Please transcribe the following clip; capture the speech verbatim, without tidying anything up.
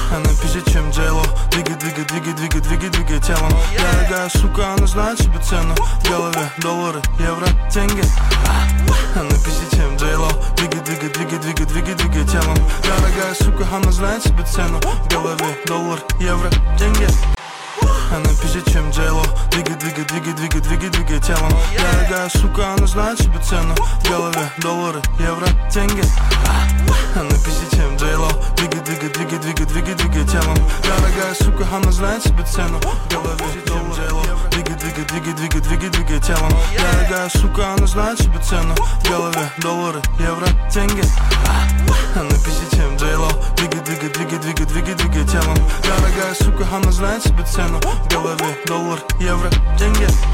Она пиздит, чем Джейло. Двигай, двигай, двигай, двигай, двигай, двигай телом. Дорогая сука, она знает себе цену. В голове доллары, евро, деньги. Она пиздит, чем Джейло. Двигай, двигай, двигай, двигай, двигай, двигай телом. Дорогая сука, она знает себе цену. В голове доллар, евро, деньги. Она пиздит, чем Джейло. Двигай, двигай, двигай, двигай, двигай, двигай телом. Дорогая сука, она знает себе цену. В голове доллары, евро, деньги. Она пиздит, чем Джейло. Двигай, двигай, двигай, двигай, двигай, двигай телом. Дорогая сука, она знает себе цену. В голове доллары, евро. Двигай, двигай, двигай, двигай, двигай, двигай телом. Дорогая сука, она знает себе цену. В голове доллары, евро, деньги. Она пиздит, чем Джейло. Двигай, двигай, двигай, двигай, двигай, двигай телом. Дорогая сука, она знает себе цену. В голове доллар, евро, деньги.